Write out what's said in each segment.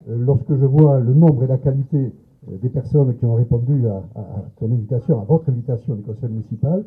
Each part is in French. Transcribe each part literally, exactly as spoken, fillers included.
euh, lorsque je vois le nombre et la qualité euh, des personnes qui ont répondu à, à, à ton invitation, à votre invitation du conseil municipal,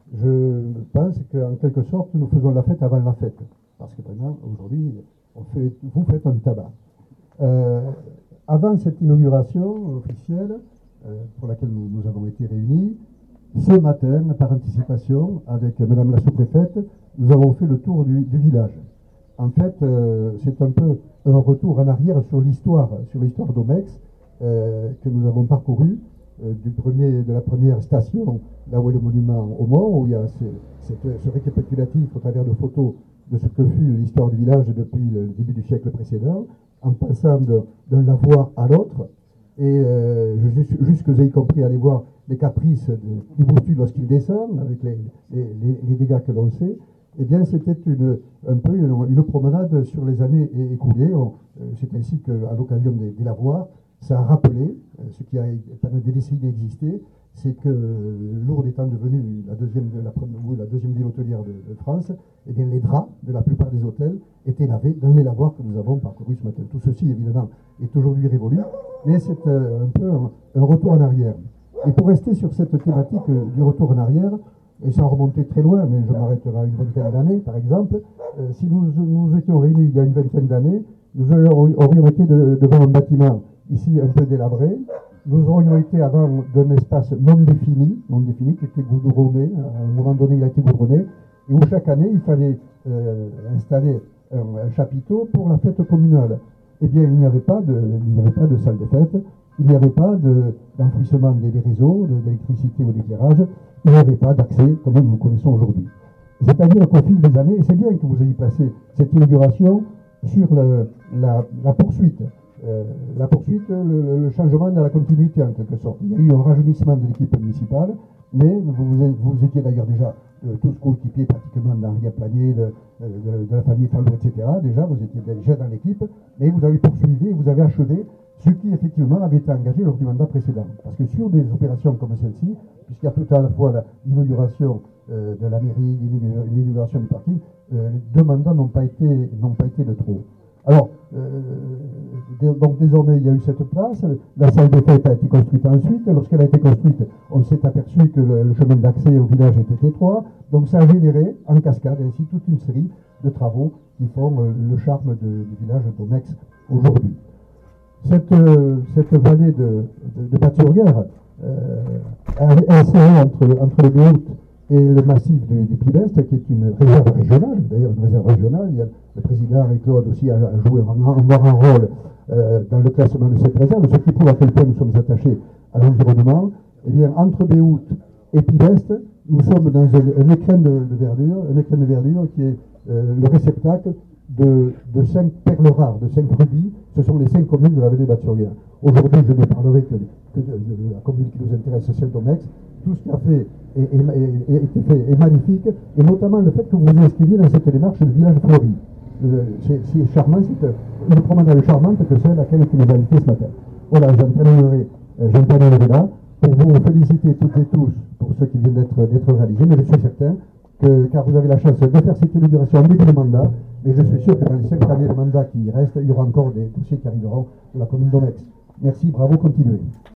je pense qu'en quelque sorte, nous faisons la fête avant la fête. Parce que vraiment, aujourd'hui, on fait, vous faites un tabac. Euh, avant cette inauguration officielle, euh, pour laquelle nous, nous avons été réunis, ce matin, par anticipation, avec Madame la sous-préfète, nous avons fait le tour du, du village. En fait, euh, c'est un peu un retour en arrière sur l'histoire, sur l'histoire d'Omex, euh, que nous avons parcouru, euh, du premier, de la première station, là où est le monument au mort, où il y a ce, cette, ce récapitulatif au travers de photos de ce que fut l'histoire du village depuis le début du siècle précédent, en passant d'un lavoir à l'autre, et euh, jusque y compris aller voir les caprices de, du Bourtu lorsqu'il descend, avec les, les, les, les dégâts que l'on sait. Eh bien, c'était une, un peu une, une promenade sur les années écoulées. Euh, C'est ainsi qu'à l'occasion des, des lavoirs, ça a rappelé euh, ce qui a pendant des décennies existé, c'est que Lourdes étant devenue la deuxième, la, la deuxième ville hôtelière de, de France, eh bien, les draps de la plupart des hôtels étaient lavés dans les lavoirs que nous avons parcourus ce matin. Tout ceci, évidemment, est aujourd'hui révolu, mais c'est euh, un peu un, un retour en arrière. Et pour rester sur cette thématique euh, du retour en arrière, et sans remonter très loin, mais je m'arrêterai à une vingtaine d'années, par exemple, euh, si nous nous étions réunis il y a une vingtaine d'années, nous aurions été de, devant un bâtiment ici un peu délabré, nous aurions été avant d'un espace non défini, non défini, qui était goudronné, à un moment donné il a été goudronné, et où chaque année il fallait euh, installer un, un chapiteau pour la fête communale. Eh bien, il n'y avait pas de, il n'y avait pas de salle des fêtes, il n'y avait pas d'enfouissement de, des, des réseaux, d'électricité ou d'éclairage, il n'y avait pas d'accès comme nous connaissons aujourd'hui. C'est-à-dire qu'au fil des années, et c'est bien que vous ayez placé cette inauguration sur le, la, la poursuite, euh, la poursuite, le, le changement dans la continuité en quelque sorte. Il y a eu un rajeunissement de l'équipe municipale, mais vous, vous, vous étiez d'ailleurs déjà euh, tous coéquipiers pratiquement d'Henri Planier, de, de, de la famille Fallot, et cetera. Déjà, vous étiez déjà dans l'équipe, mais vous avez poursuivi et vous avez achevé ce qui effectivement avait été engagé lors du mandat précédent. Parce que sur des opérations comme celle-ci, puisqu'il y a tout à la fois l'inauguration euh, de la mairie, l'inauguration du parti, euh, les deux mandats n'ont pas été, n'ont pas été de trop. Alors, euh, donc désormais il y a eu cette place, la salle des fêtes a été construite ensuite, lorsqu'elle a été construite, on s'est aperçu que le, le chemin d'accès au village était étroit, donc ça a généré en cascade ainsi toute une série de travaux qui font euh, le charme de, du village d'Omex aujourd'hui. Cette, euh, cette vallée de, de, de Batioguer, euh, insérée entre, entre le Béout et le massif du, du Pibest, qui est une réserve régionale, d'ailleurs une réserve régionale, il y a, le président Henri-Claude aussi a, a joué un, un, un rôle euh, dans le classement de cette réserve, ce qui prouve à quel point nous sommes attachés à l'environnement. Eh bien, entre Béout et Pibest, nous sommes dans un, un écrin de, de verdure, un écrin de verdure qui est euh, le réceptacle de, de cinq perles rares, de cinq rubis. Ce sont les cinq communes de la vallée de Batioguer. Aujourd'hui, je ne parlerai que, que de, de la commune qui nous intéresse, celle d'Omex. Tout ce qui a fait est, est, est, est, fait est magnifique, et notamment le fait que vous vous inscriviez dans cette démarche de village fleuri. Euh, c'est charmant, c'est une promenade charmante que celle à laquelle tu nous as invité ce matin. Voilà, j'en terminerai, euh, là, pour vous féliciter toutes et tous pour ce qui vient d'être réalisé, mais je suis certain que, car vous avez la chance de faire cette inauguration en début de mandat, mais je suis sûr que dans les cinq années de mandat qui restent, il y aura encore des dossiers qui arriveront de la commune d'Omex. Merci, bravo, continuez.